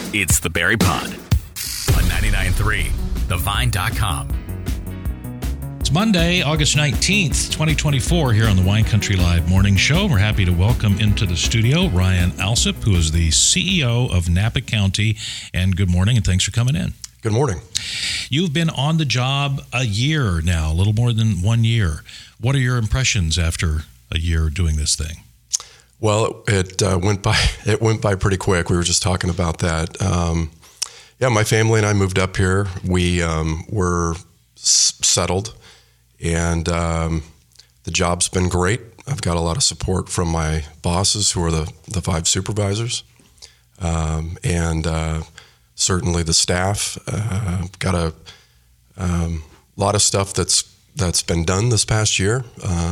It's the Barry Pod on 99.3, thevine.com. It's Monday, August 19th, 2024, here on the Wine Country Live Morning Show. We're happy to welcome into the studio Ryan Alsop, who is the CEO of Napa County. And good morning, and thanks for coming in. Good morning. You've been on the job a year now, a little more than 1 year. What are your impressions after a year doing this thing? Well, it went by pretty quick. We were just talking about that. My family and I moved up here. We were settled, and the job's been great. I've got a lot of support from my bosses, who are the 5 supervisors, and certainly the staff. Got a lot of stuff that's been done this past year,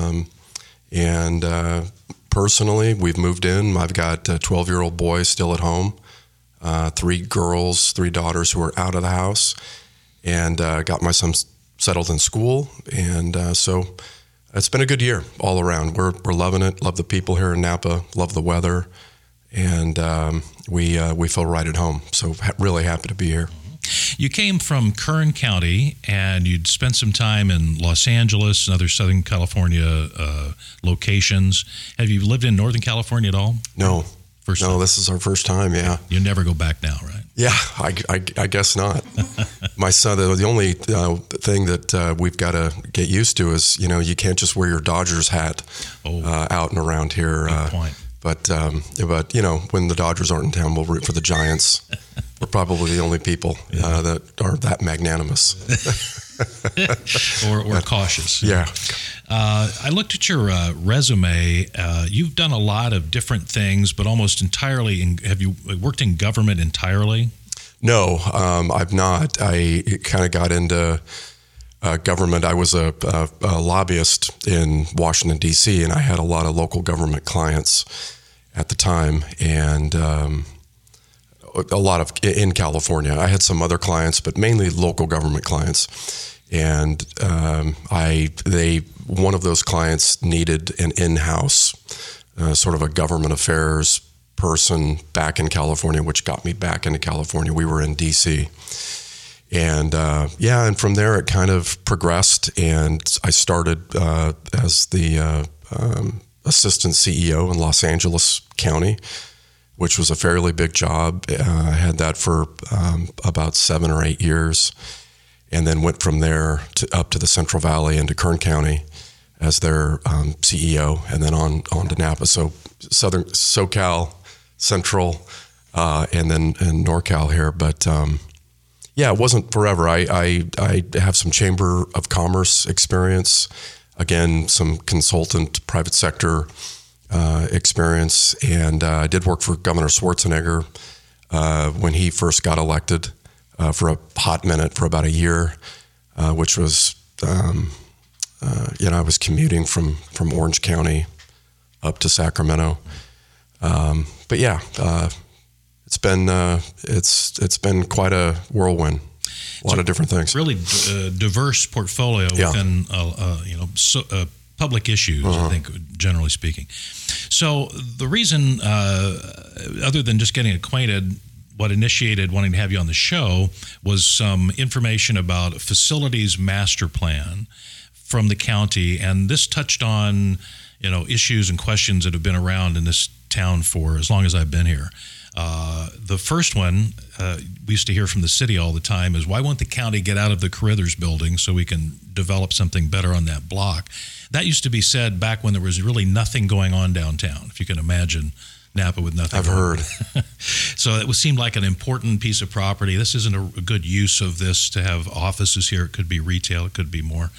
and personally, we've moved in. I've got a 12-year-old boy still at home, 3 daughters who are out of the house, and got my son settled in school. And so it's been a good year all around. We're loving it. Love the people here in Napa. Love the weather, and we feel right at home. So really happy to be here. You came from Kern County, and you'd spent some time in Los Angeles and other Southern California locations. Have you lived in Northern California at all? No. First time? This is our first time, yeah. You never go back now, right? Yeah, I guess not. My son, the only thing that we've got to get used to is, you can't just wear your Dodgers hat out and around here. Good point. But when the Dodgers aren't in town, we'll root for the Giants. We're probably the only people that are that magnanimous. or cautious. Yeah. I looked at your resume. You've done a lot of different things, but almost entirely. Have you worked in government entirely? No, I've not. I kind of got into government. I was a lobbyist in Washington, D.C., and I had a lot of local government clients at the time, and a lot of in California. I had some other clients, but mainly local government clients. And one of those clients needed an in-house sort of a government affairs person back in California, which got me back into California. We were in D.C. And and from there it kind of progressed, and I started as the assistant CEO in Los Angeles County, which was a fairly big job. I had that for about 7 or 8 years, and then went from there up to the Central Valley into Kern County as their CEO, and then on to Napa. So Southern SoCal, Central, and then NorCal here. But it wasn't forever. I have some Chamber of Commerce experience, again, some consultant private sector experience, and I did work for Governor Schwarzenegger when he first got elected for a hot minute, for about a year, which was, I was commuting from Orange County up to Sacramento. It's been quite a whirlwind. A lot of different things. Really diverse portfolio within public issues, I think, generally speaking. So the reason, other than just getting acquainted, what initiated wanting to have you on the show was some information about a facilities master plan from the county, and this touched on, issues and questions that have been around in this town for as long as I've been here. The first one we used to hear from the city all the time is, why won't the county get out of the Carruthers building so we can develop something better on that block? That used to be said back when there was really nothing going on downtown, if you can imagine Napa with nothing. I've heard. So it seemed like an important piece of property. This isn't a good use of this to have offices here. It could be retail. It could be more.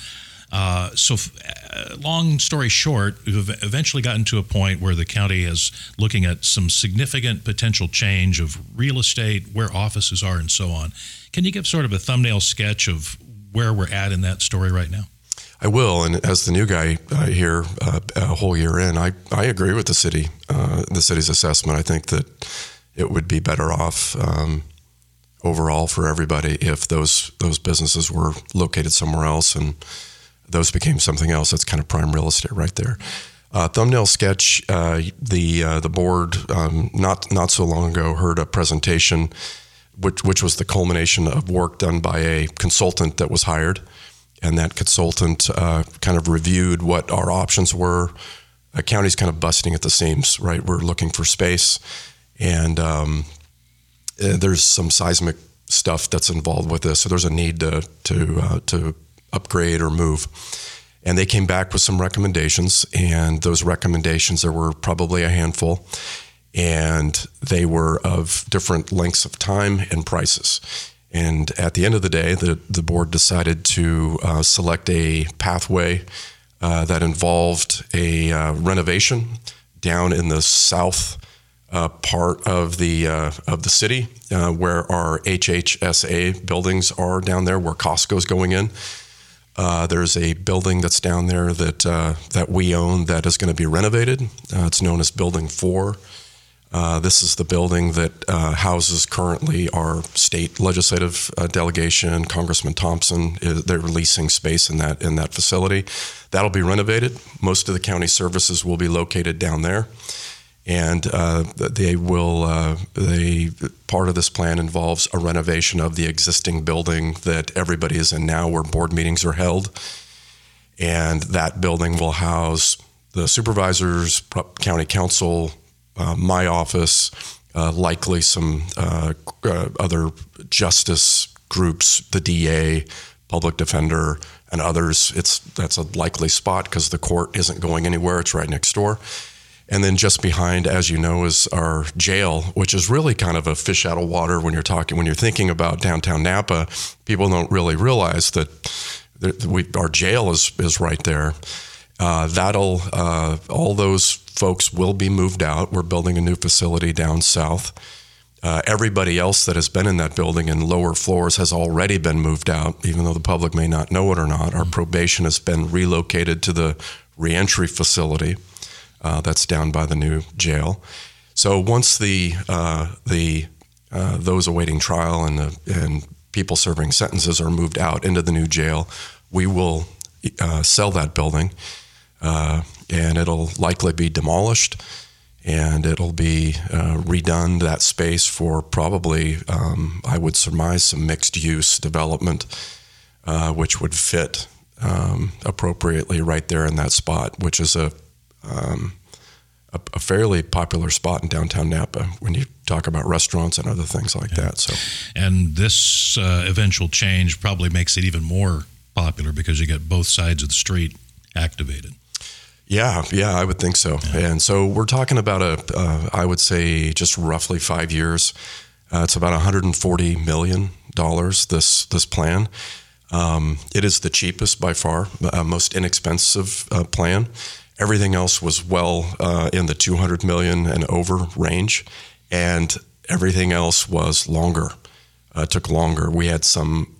Long story short, we've eventually gotten to a point where the county is looking at some significant potential change of real estate, where offices are, and so on. Can you give sort of a thumbnail sketch of where we're at in that story right now? I will, and as the new guy here, a whole year in, I agree with the city's assessment. I think that it would be better off overall for everybody if those businesses were located somewhere else and those became something else. That's kind of prime real estate right there. Thumbnail sketch, the board not so long ago heard a presentation which was the culmination of work done by a consultant that was hired. And that consultant kind of reviewed what our options were. The county's kind of busting at the seams, right? We're looking for space, and there's some seismic stuff that's involved with this. So there's a need to upgrade or move. And they came back with some recommendations, and those recommendations, there were probably a handful, and they were of different lengths of time and prices. And at the end of the day, the board decided to select a pathway that involved a renovation down in the south part of the city, where our HHSA buildings are down there, where Costco's going in. There's a building that's down there that we own that is going to be renovated. It's known as Building 4. This is the building that houses currently our state legislative delegation. Congressman Thompson, they're leasing space in that facility. That'll be renovated. Most of the county services will be located down there, and part of this plan involves a renovation of the existing building that everybody is in now, where board meetings are held, and that building will house the supervisors, county council, my office, likely some other justice groups, the DA, public defender, and others. That's a likely spot because the court isn't going anywhere. It's right next door. And then just behind, as you know, is our jail, which is really kind of a fish out of water when you're thinking about downtown Napa. People don't really realize that our jail is right there. All those folks will be moved out. We're building a new facility down south. Everybody else that has been in that building in lower floors has already been moved out, even though the public may not know it or not. Our probation has been relocated to the reentry facility that's down by the new jail. So once those awaiting trial and people serving sentences are moved out into the new jail, we will sell that building. And it'll likely be demolished, and it'll be redone, that space, for probably, I would surmise, some mixed-use development, which would fit appropriately right there in that spot, which is a fairly popular spot in downtown Napa when you talk about restaurants and other things like that. So, and this eventual change probably makes it even more popular because you get both sides of the street activated. Yeah, I would think so. Yeah. And so we're talking about I would say just roughly 5 years. It's about $140 million, this plan. It is the cheapest by far, most inexpensive plan. Everything else was well in the $200 million and over range, and everything else was longer, took longer. We had some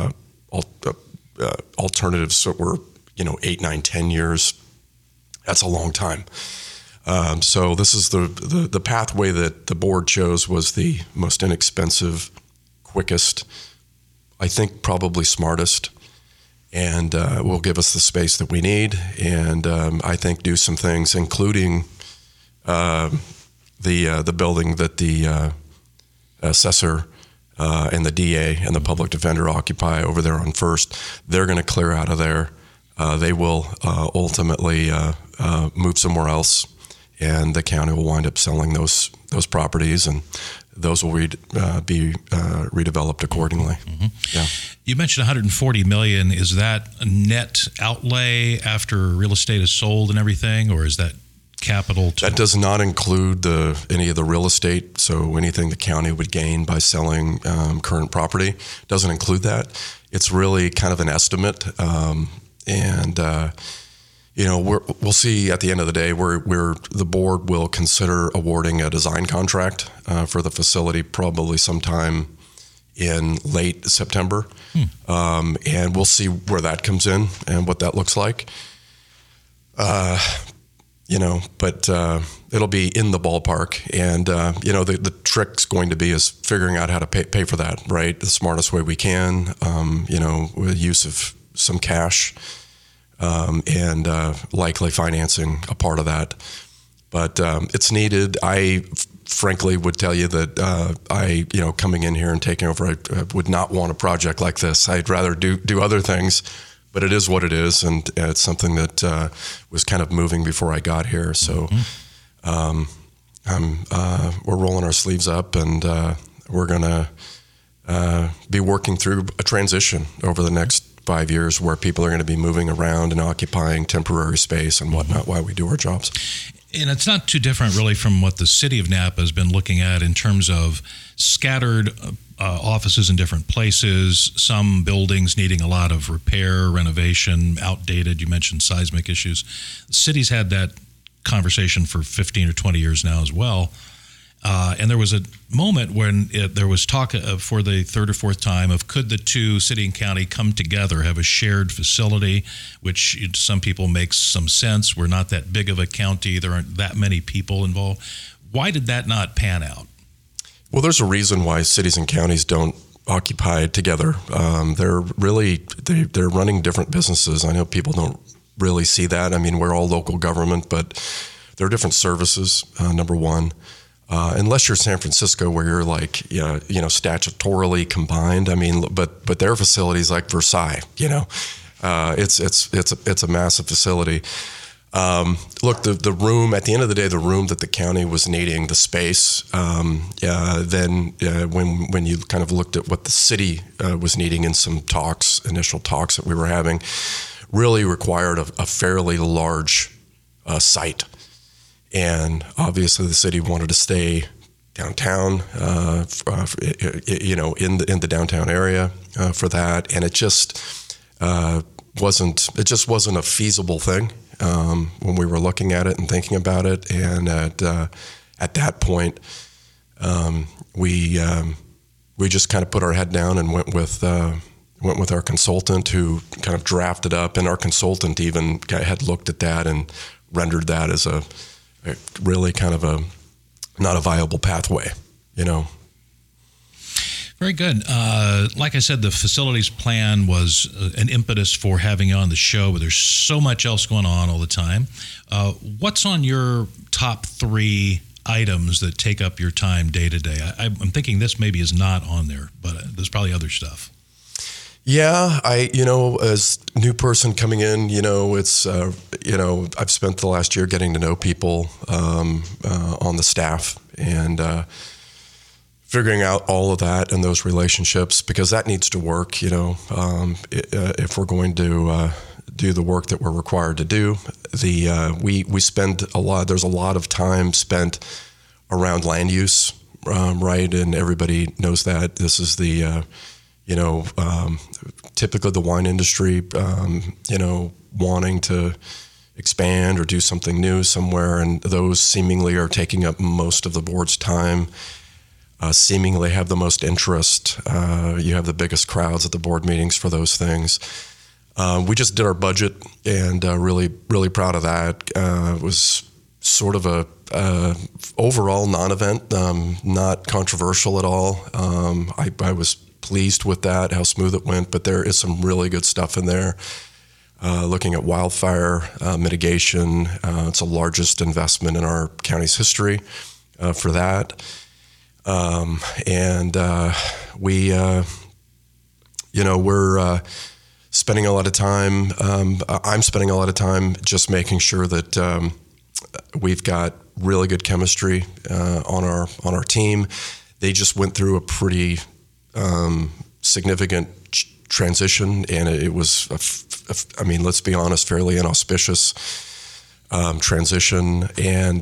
alternatives that were 8, 9, 10 years. That's a long time. So this is the pathway that the board chose was the most inexpensive, quickest, I think probably smartest, and will give us the space that we need, and I think do some things, including the building that the assessor and the DA and the public defender occupy over there on First. They're going to clear out of there. They will ultimately move somewhere else, and the county will wind up selling those properties, and those will be redeveloped accordingly. Mm-hmm. Yeah. You mentioned $140 million. Is that a net outlay after real estate is sold and everything, or is that capital? That does not include any of the real estate. So anything the county would gain by selling current property doesn't include that. It's really kind of an estimate. We'll see at the end of the day where the board will consider awarding a design contract for the facility probably sometime in late September. And we'll see where that comes in and what that looks like. But it'll be in the ballpark. And, the trick's going to be is figuring out how to pay for that, right? The smartest way we can, with use of some cash, and likely financing a part of that. But it's needed. frankly would tell you that I, coming in here and taking over, I would not want a project like this. I'd rather do other things, but it is what it is, and it's something that was kind of moving before I got here. So we're rolling our sleeves up, and we're going to be working through a transition over the next 5 years where people are going to be moving around and occupying temporary space and whatnot while we do our jobs. And it's not too different really from what the city of Napa has been looking at in terms of scattered offices in different places, some buildings needing a lot of repair, renovation, outdated. You mentioned seismic issues. The city's had that conversation for 15 or 20 years now as well. And there was a moment when there was talk for the third or fourth time of could the two, city and county, come together, have a shared facility, which to some people makes some sense. We're not that big of a county. There aren't that many people involved. Why did that not pan out? Well, there's a reason why cities and counties don't occupy together. They're running different businesses. I know people don't really see that. I mean, we're all local government, but there are different services, number one. Unless you're San Francisco, where you're like, statutorily combined. I mean, but their facilities like Versailles, it's a massive facility. Look, the room at the end of the day, the room that the county was needing, the space. Then when you kind of looked at what the city was needing in some initial talks that we were having, really required a fairly large site. And obviously, the city wanted to stay downtown, in the downtown area for that, and it just wasn't a feasible thing when we were looking at it and thinking about it. And at that point, we just kind of put our head down and went with our consultant, who kind of drafted up, and our consultant even had looked at that and rendered that as a really kind of not a viable pathway, Very good. Like I said, the facilities plan was an impetus for having you on the show, but there's so much else going on all the time. What's on your top 3 items that take up your time day to day? I'm thinking this maybe is not on there, but there's probably other stuff. Yeah, as a new person coming in, it's, I've spent the last year getting to know people on the staff and figuring out all of that and those relationships, because that needs to work, if we're going to do the work that we're required to do. We spend there's a lot of time spent around land use, right? And everybody knows that. This is the typically the wine industry, wanting to expand or do something new somewhere, and those seemingly are taking up most of the board's time, seemingly have the most interest. You have the biggest crowds at the board meetings for those things. We just did our budget, and really, really proud of that. It was sort of a overall non-event, not controversial at all. I was pleased with that, how smooth it went, but there is some really good stuff in there. Looking at wildfire mitigation, it's the largest investment in our county's history for that. We're spending a lot of time, I'm spending a lot of time just making sure that we've got really good chemistry on our team. They just went through a pretty significant transition, and it was, let's be honest, fairly inauspicious transition. And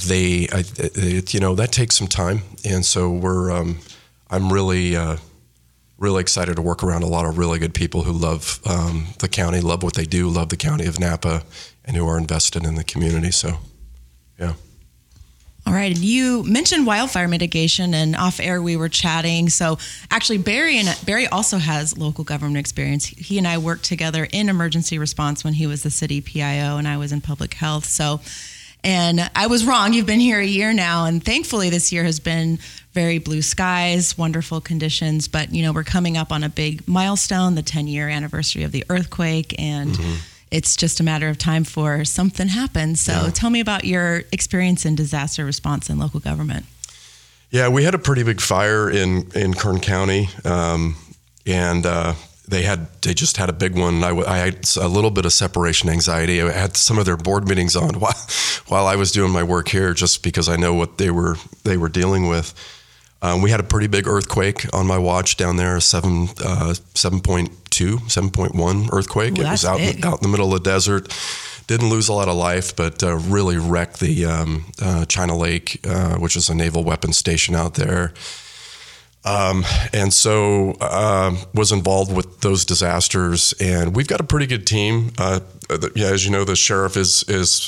that takes some time, and so I'm really excited to work around a lot of really good people who love the county, love what they do, love the county of Napa, and who are invested in the community. So, yeah. All right. And you mentioned wildfire mitigation, and off air we were chatting. So actually Barry also has local government experience. He and I worked together in emergency response when he was the city PIO and I was in public health. And I was wrong. You've been here a year now, and thankfully this year has been very blue skies, wonderful conditions. But, we're coming up on a big milestone, the 10-year anniversary of the earthquake, and it's just a matter of time for something happens. So Tell me about your experience in disaster response in local government. Yeah, we had a pretty big fire in Kern County, and they just had a big one. I had a little bit of separation anxiety. I had some of their board meetings on while I was doing my work here, just because I know what they were dealing with. We had a pretty big earthquake on my watch down there, 7.2, 7.1 earthquake. Ooh, it was out in the middle of the desert. Didn't lose a lot of life, but really wrecked the China Lake, which is a naval weapons station out there. And so was involved with those disasters, and we've got a pretty good team. As you know, the sheriff is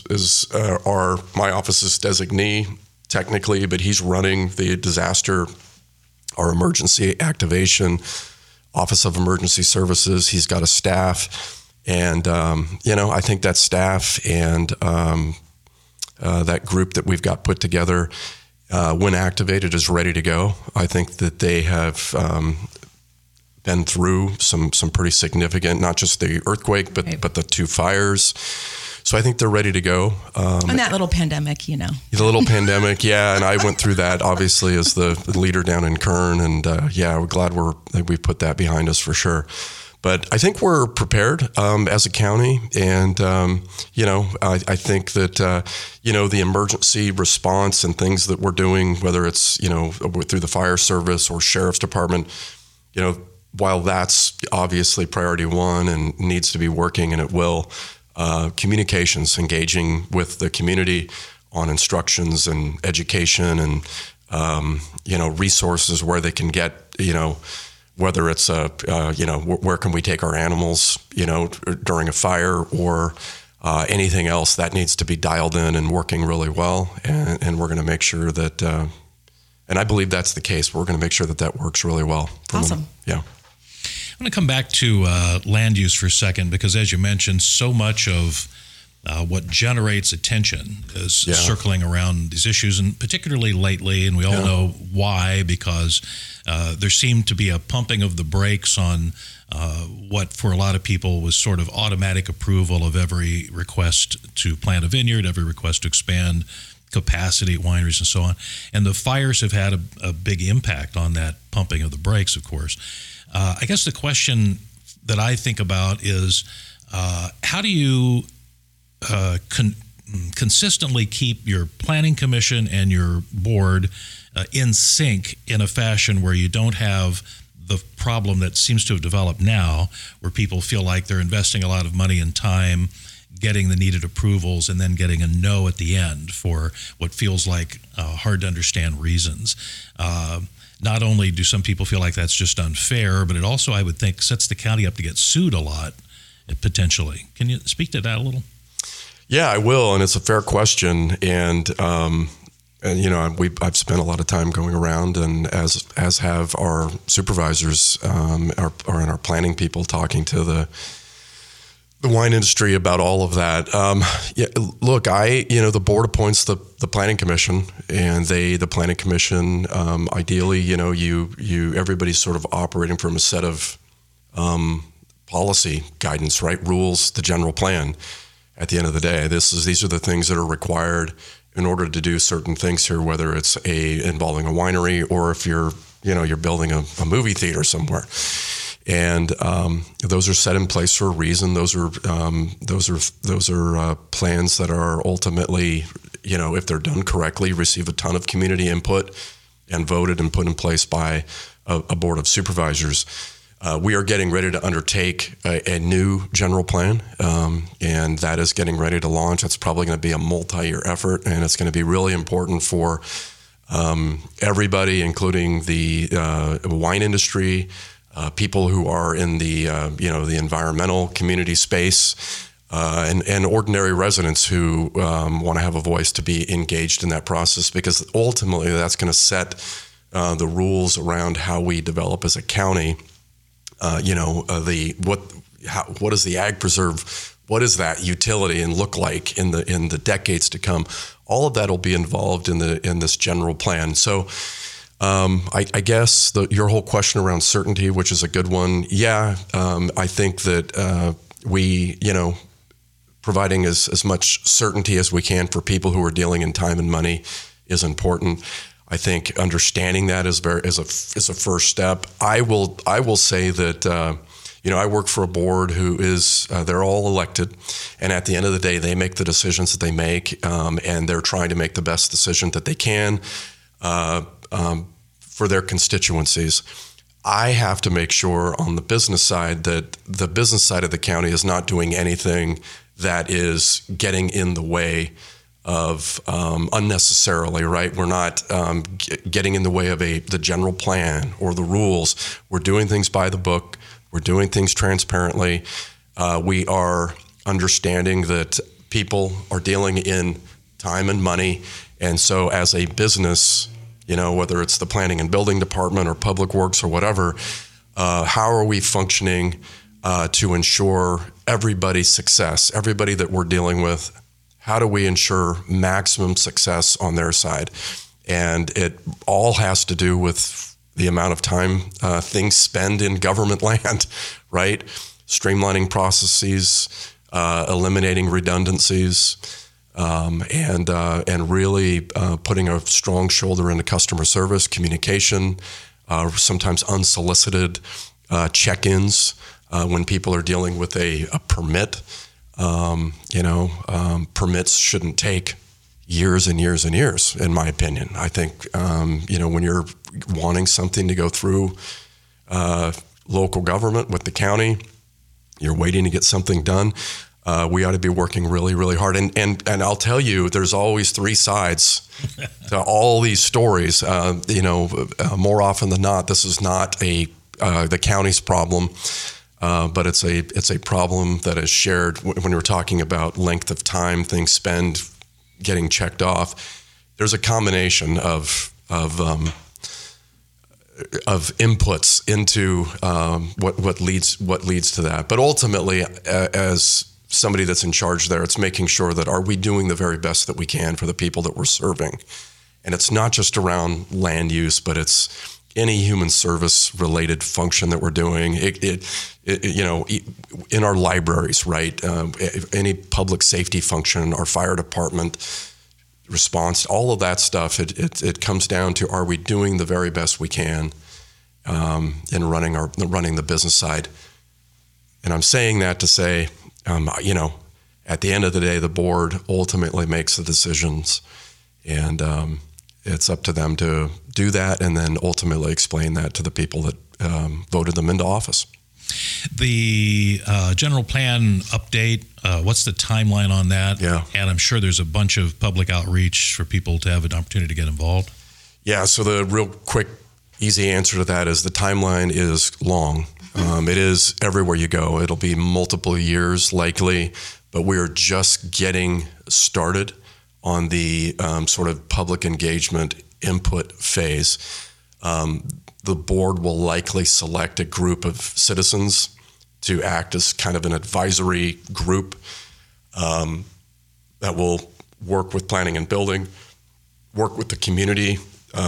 my office's designee technically, but he's running the disaster, our emergency activation, Office of Emergency Services. He's got a staff. And, I think that staff and that group that we've got put together, when activated, is ready to go. I think that they have been through some pretty significant, not just the earthquake, but the two fires. So I think they're ready to go. And that little pandemic, The little pandemic, yeah. And I went through that, obviously, as the leader down in Kern. And, we're glad we've put that behind us for sure. But I think we're prepared as a county, and I think that the emergency response and things that we're doing, whether it's through the fire service or sheriff's department, while that's obviously priority one and needs to be working, and it will, communications, engaging with the community on instructions and education and resources where they can get whether it's where can we take our animals, during a fire or anything else that needs to be dialed in and working really well. And we're going to make sure that, and I believe that's the case. We're going to make sure that works really well. Awesome. Yeah. I'm going to come back to land use for a second, because as you mentioned, so much of what generates attention is circling around these issues, and particularly lately, and we all know why, because there seemed to be a pumping of the brakes on what for a lot of people was sort of automatic approval of every request to plant a vineyard, every request to expand capacity at wineries and so on. And the fires have had a big impact on that pumping of the brakes, of course. I guess the question that I think about is how do you consistently keep your planning commission and your board in sync in a fashion where you don't have the problem that seems to have developed now, where people feel like they're investing a lot of money and time getting the needed approvals and then getting a no at the end for what feels like hard to understand reasons. Not only do some people feel like that's just unfair, but it also, I would think, sets the county up to get sued a lot, potentially. Can you speak to that a little? Yeah, I will, and it's a fair question. And I've spent a lot of time going around, and as have our supervisors, and our planning people, talking to the wine industry about all of that. Look, the board appoints the planning commission, and the planning commission, ideally, everybody's sort of operating from a set of policy guidance, right? Rules, the general plan. At the end of the day, these are the things that are required in order to do certain things here, whether it's involving a winery or if you're building a movie theater somewhere. And those are set in place for a reason. Those are plans that are ultimately, if they're done correctly, receive a ton of community input and voted and put in place by a board of supervisors. We are getting ready to undertake a new general plan, and that is getting ready to launch. It's probably going to be a multi-year effort, and it's going to be really important for everybody, including the wine industry, people who are in the the environmental community space, and ordinary residents who want to have a voice to be engaged in that process, because ultimately that's going to set the rules around how we develop as a county. What is the ag preserve? What is that utility and look like in the decades to come? All of that will be involved in this general plan. So, I guess your whole question around certainty, which is a good one. Yeah, I think that we providing as much certainty as we can for people who are dealing in time and money is important. I think understanding that is a first step. I will say that I work for a board who is they're all elected, and at the end of the day, they make the decisions that they make, and they're trying to make the best decision that they can for their constituencies. I have to make sure on the business side that the business side of the county is not doing anything that is getting in the way of unnecessarily, right? We're not getting in the way of the general plan or the rules. We're doing things by the book. We're doing things transparently. We are understanding that people are dealing in time and money. And so as a business, whether it's the planning and building department or public works or whatever, how are we functioning to ensure everybody's success, everybody that we're dealing with? How do we ensure maximum success on their side? And it all has to do with the amount of time things spend in government land, right? Streamlining processes, eliminating redundancies, and really putting a strong shoulder into customer service, communication, sometimes unsolicited check-ins when people are dealing with a permit. Permits shouldn't take years and years and years, in my opinion. I think, when you're wanting something to go through local government with the county, you're waiting to get something done. We ought to be working really, really hard. And I'll tell you, there's always three sides to all these stories. More often than not, this is not the county's problem. But it's a problem that is shared when we're talking about length of time things spend getting checked off. There's a combination of inputs into what leads to that. But ultimately, as somebody that's in charge there, it's making sure that are we doing the very best that we can for the people that we're serving, and it's not just around land use, but it's any human service related function that we're doing, in our libraries, right? Any public safety function, our fire department response, all of that stuff, it comes down to, are we doing the very best we can in running the business side? And I'm saying that to say, at the end of the day, the board ultimately makes the decisions, and it's up to them to do that and then ultimately explain that to the people that voted them into office. The general plan update, what's the timeline on that? Yeah. And I'm sure there's a bunch of public outreach for people to have an opportunity to get involved. Yeah, so the real quick, easy answer to that is the timeline is long. It is everywhere you go. It'll be multiple years likely, but we're just getting started on the sort of public engagement input phase. The board will likely select a group of citizens to act as kind of an advisory group that will work with planning and building, work with the community,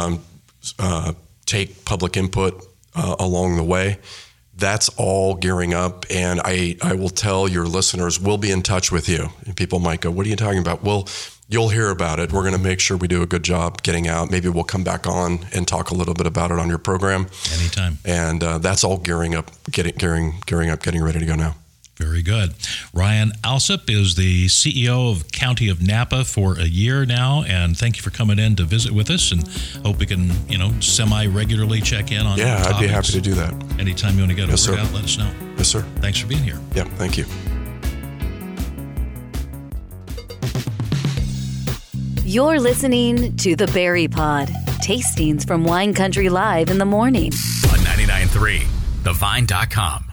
take public input along the way. That's all gearing up, and I will tell your listeners, we'll be in touch with you. And people might go, what are you talking about? Well, you'll hear about it. We're going to make sure we do a good job getting out. Maybe we'll come back on and talk a little bit about it on your program. Anytime. And that's all gearing up, getting ready to go now. Very good. Ryan Alsup is the CEO of County of Napa for a year now, and thank you for coming in to visit with us, and hope we can, semi-regularly check in on Yeah, topics. I'd be happy to do that. Anytime you want to get Yes, a word sir. out, let us know. Yes, sir. Thanks for being here. Yeah, thank you. You're listening to The Berry Pod, tastings from Wine Country Live in the morning. On 99.3, thevine.com.